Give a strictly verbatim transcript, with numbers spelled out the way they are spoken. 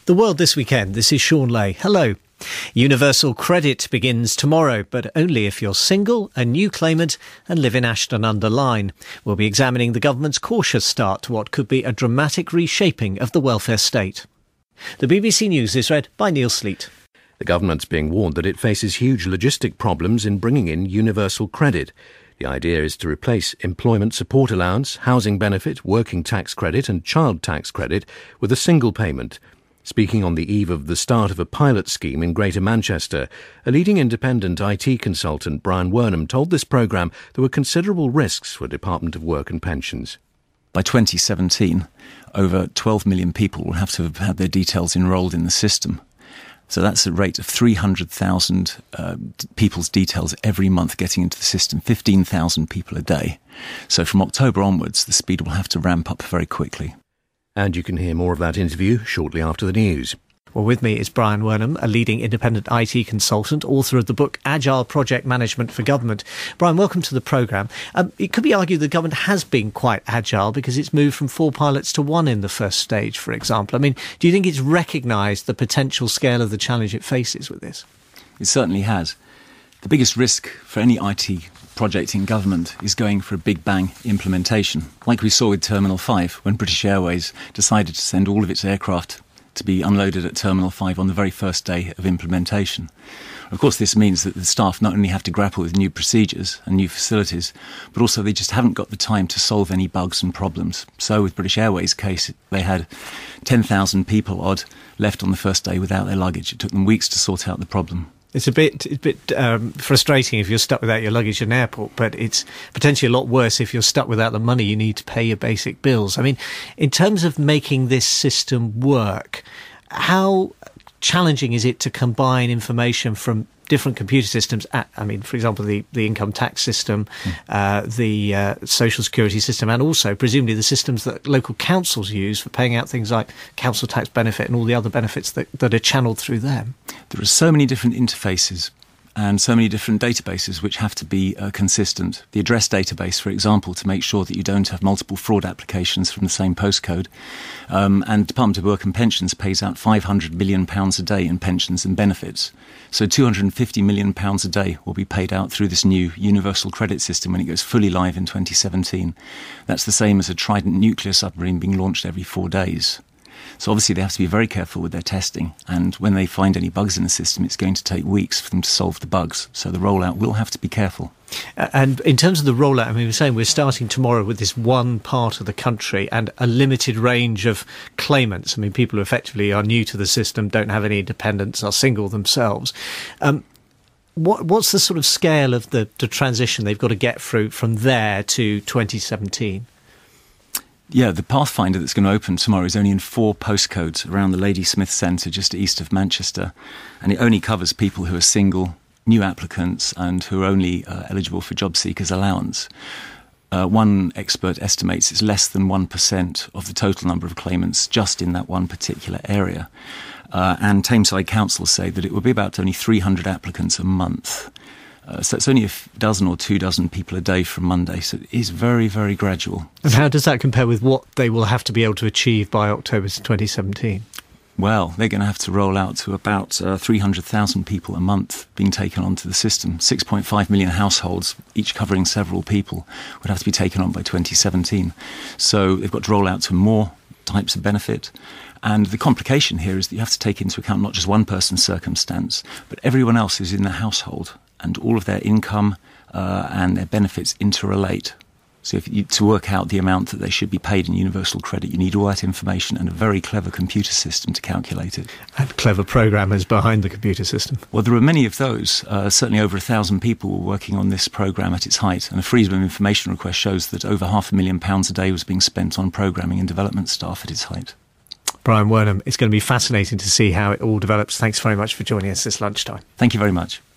The World This Weekend. This is Sean Lay. Hello. Universal credit begins tomorrow, but only if you're single, a new claimant and live in Ashton-under-Lyne. We'll be examining the government's cautious start to what could be a dramatic reshaping of the welfare state. The B B C News is read by Neil Sleet. The government's being warned that it faces huge logistic problems in bringing in universal credit. The idea is to replace employment support allowance, housing benefit, working tax credit and child tax credit with a single payment. Speaking on the eve of the start of a pilot scheme in Greater Manchester, a leading independent I T consultant, Brian Wernham, told this programme there were considerable risks for Department of Work and Pensions. By twenty seventeen, over twelve million people will have to have had their details enrolled in the system. So that's a rate of three hundred thousand uh, people's details every month getting into the system, fifteen thousand people a day. So from October onwards, the speed will have to ramp up very quickly. And you can hear more of that interview shortly after the news. Well, with me is Brian Wernham, a leading independent I T consultant, author of the book Agile Project Management for Government. Brian, welcome to the programme. Um, it could be argued the government has been quite agile because it's moved from four pilots to one in the first stage, for example. I mean, do you think it's recognised the potential scale of the challenge it faces with this? It certainly has. The biggest risk for any I T project in government is going for a big bang implementation, like we saw with Terminal five when British Airways decided to send all of its aircraft to be unloaded at Terminal five on the very first day of implementation. Of course, this means that the staff not only have to grapple with new procedures and new facilities, but also they just haven't got the time to solve any bugs and problems. So with British Airways' case, they had ten thousand people odd left on the first day without their luggage. It took them weeks to sort out the problem. It's a bit, it's a bit um, frustrating if you're stuck without your luggage in an airport, but it's potentially a lot worse if you're stuck without the money you need to pay your basic bills. I mean, in terms of making this system work, how challenging is it to combine information from different computer systems? At, I mean, for example, the, the income tax system, mm. uh, the uh, social security system, and also presumably the systems that local councils use for paying out things like council tax benefit and all the other benefits that, that are channelled through them. There are so many different interfaces and so many different databases which have to be uh, consistent. The address database, for example, to make sure that you don't have multiple fraud applications from the same postcode. Um, and Department of Work and Pensions pays out five hundred million pounds a day in pensions and benefits. So two hundred fifty million pounds a day will be paid out through this new universal credit system when it goes fully live in twenty seventeen. That's the same as a Trident nuclear submarine being launched every four days. So obviously they have to be very careful with their testing, and when they find any bugs in the system, it's going to take weeks for them to solve the bugs. So the rollout will have to be careful. And in terms of the rollout, I mean, we're saying we're starting tomorrow with this one part of the country and a limited range of claimants. I mean, people who effectively are new to the system, don't have any dependents, are single themselves. Um, what, what's the sort of scale of the, the transition they've got to get through from there to twenty seventeen? Yeah, the Pathfinder that's going to open tomorrow is only in four postcodes around the Ladysmith Centre, just east of Manchester. And it only covers people who are single, new applicants, and who are only uh, eligible for job seekers allowance. Uh, one expert estimates it's less than one percent of the total number of claimants just in that one particular area. Uh, and Tameside Council say that it will be about only three hundred applicants a month. Uh, so it's only a f- dozen or two dozen people a day from Monday, so it is very, very gradual. And how does that compare with what they will have to be able to achieve by October twenty seventeen? Well, they're going to have to roll out to about uh, three hundred thousand people a month being taken onto the system. six point five million households, each covering several people, would have to be taken on by twenty seventeen. So they've got to roll out to more types of benefit. And the complication here is that you have to take into account not just one person's circumstance, but everyone else who's in the household, and all of their income uh, and their benefits interrelate. So if you, to work out the amount that they should be paid in universal credit, you need all that information and a very clever computer system to calculate it. And clever programmers behind the computer system. Well, there are many of those. Uh, certainly over a thousand people were working on this programme at its height. And a Freedom of Information request shows that over half a million pounds a day was being spent on programming and development staff at its height. Brian Wernham, it's going to be fascinating to see how it all develops. Thanks very much for joining us this lunchtime. Thank you very much.